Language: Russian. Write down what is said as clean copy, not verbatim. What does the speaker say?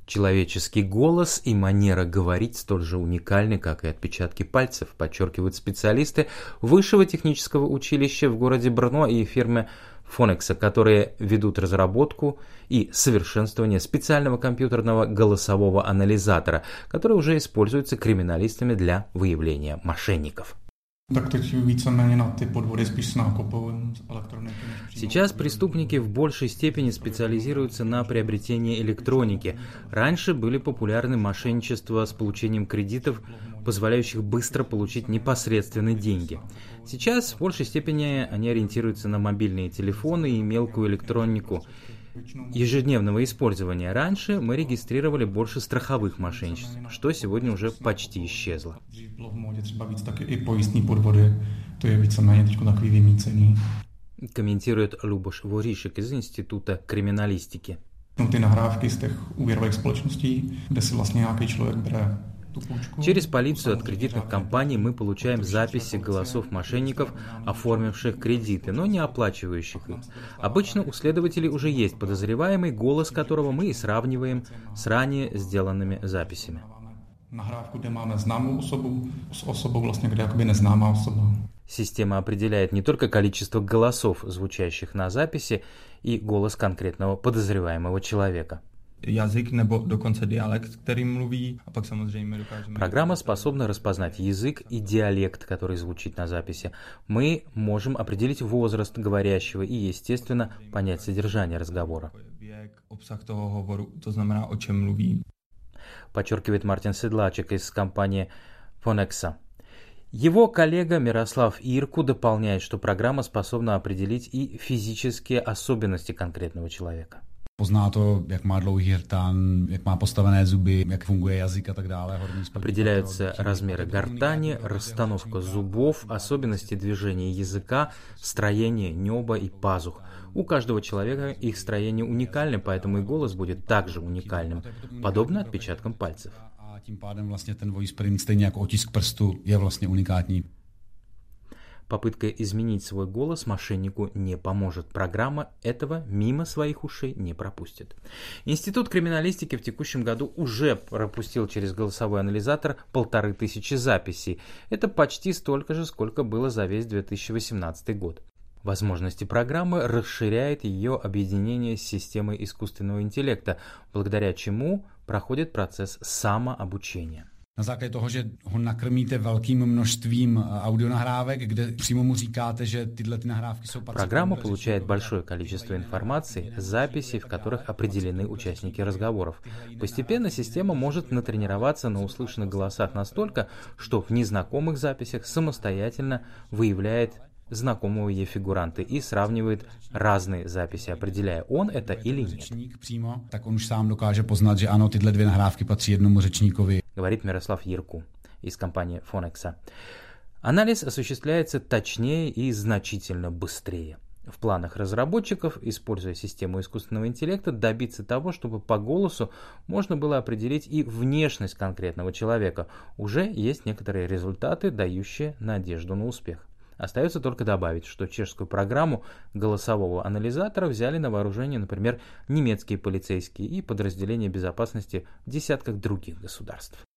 Человеческий голос и манера говорить столь же уникальны, как и отпечатки пальцев, подчеркивают специалисты Высшего технического училища в городе Брно и фирмы Phonexa, которые ведут разработку и совершенствование специального компьютерного голосового анализатора, который уже используется криминалистами для выявления мошенников. Сейчас преступники в большей степени специализируются на приобретении электроники. Раньше были популярны мошенничества с получением кредитов, позволяющих быстро получить непосредственно деньги. Сейчас в большей степени они ориентируются на мобильные телефоны и мелкую электронику ежедневного использования. Раньше мы регистрировали больше страховых мошенничеств, что сегодня уже почти исчезло. Комментирует Любош Воришек из Института криминалистики. Через полицию от кредитных компаний мы получаем записи голосов мошенников, оформивших кредиты, но не оплачивающих их. Обычно у следователей уже есть подозреваемый, голос которого мы и сравниваем с ранее сделанными записями. Система определяет не только количество голосов, звучащих на записи, и голос конкретного подозреваемого человека. Программа способна распознать язык и диалект, который звучит на записи. Мы можем определить возраст говорящего и, естественно, понять содержание разговора. Подчеркивает Мартин Седлачек из компании Phonexa. Его коллега Мирослав Ирку дополняет, что программа способна определить и физические особенности конкретного человека. Определяются размеры гортани, расстановка зубов, особенности движения языка, строение неба и пазух. У каждого человека их строение уникально, поэтому и голос будет также уникальным, подобно отпечаткам пальцев. Попытка изменить свой голос мошеннику не поможет. Программа этого мимо своих ушей не пропустит. Институт криминалистики в текущем году уже пропустил через голосовой анализатор 1500 записей. Это почти столько же, сколько было за весь 2018 год. Возможности программы расширяет ее объединение с системой искусственного интеллекта, благодаря чему проходит процесс самообучения. Na základě toho, že ho nakrmíte velkým množstvím audionahrávek, kde přímo mu říkáte, že tyhle ty nahrávky jsou... Программа получает большое количество информации, записей, в которых определены участники разговоров. Постепенно система может натренироваться на услышанных голосах настолько, что в незнакомых записях самостоятельно выявляет знакомого ей фигуранта и сравнивает разные записи, определяя, он это или нет. Так он уж сам докаже познать, že ano, tyhle dvě nahrávky patří jednomu řečníkovi. Говорит Мирослав Ирку из компании Phonexa. Анализ осуществляется точнее и значительно быстрее. В планах разработчиков, используя систему искусственного интеллекта, добиться того, чтобы по голосу можно было определить и внешность конкретного человека. Уже есть некоторые результаты, дающие надежду на успех. Остается только добавить, что чешскую программу голосового анализатора взяли на вооружение, например, немецкие полицейские и подразделения безопасности в десятках других государств.